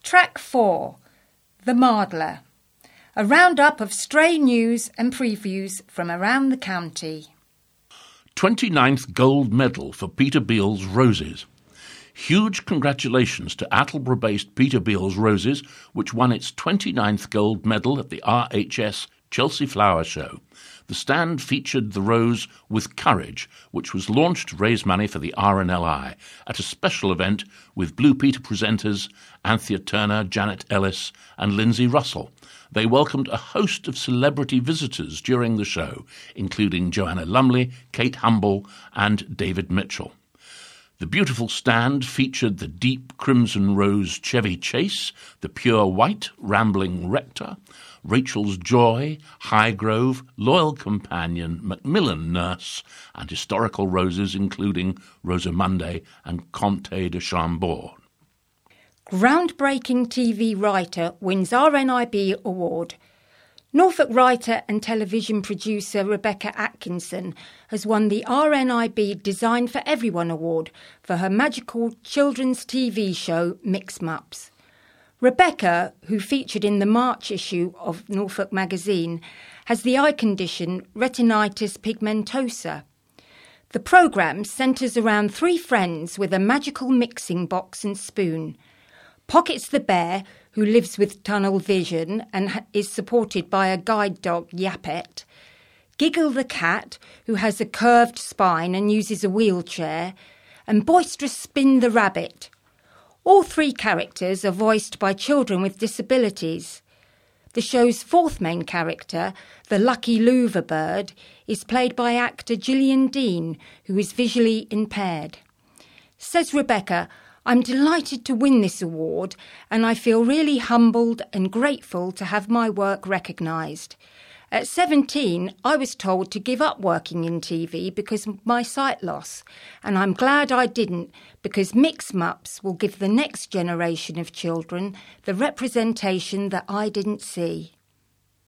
Track 4, The Mardler, a roundup of stray news and previews from around the county. 29th gold medal for Peter Beale's Roses. Huge congratulations to Attleborough-based Peter Beale's Roses, which won its 29th gold medal at the RHS Chelsea Flower Show. The stand featured the rose With Courage, which was launched to raise money for the RNLI at a special event with Blue Peter presenters Anthea Turner, Janet Ellis and Lindsay Russell. They welcomed a host of celebrity visitors during the show, including Joanna Lumley, Kate Humble and David Mitchell. The beautiful stand featured the deep crimson rose Chevy Chase, the pure white Rambling Rector, Rachel's Joy, Highgrove, Loyal Companion, Macmillan Nurse, and historical roses including Rosamunde and Comte de Chambord. Groundbreaking TV writer wins RNIB award. Norfolk writer and television producer Rebecca Atkinson has won the RNIB Design for Everyone award for her magical children's TV show Mix Mups. Rebecca, who featured in the March issue of Norfolk magazine, has the eye condition retinitis pigmentosa. The programme centres around three friends with a magical mixing box and spoon. Pockets the bear, who lives with tunnel vision and is supported by a guide dog, Yapet. Giggle the cat, who has a curved spine and uses a wheelchair. And Boisterous Spin the rabbit. All three characters are voiced by children with disabilities. The show's fourth main character, the Lucky Louver bird, is played by actor Gillian Dean, who is visually impaired. Says Rebecca, "I'm delighted to win this award and I feel really humbled and grateful to have my work recognised. At 17, I was told to give up working in TV because of my sight loss, and I'm glad I didn't because Mix Mups will give the next generation of children the representation that I didn't see."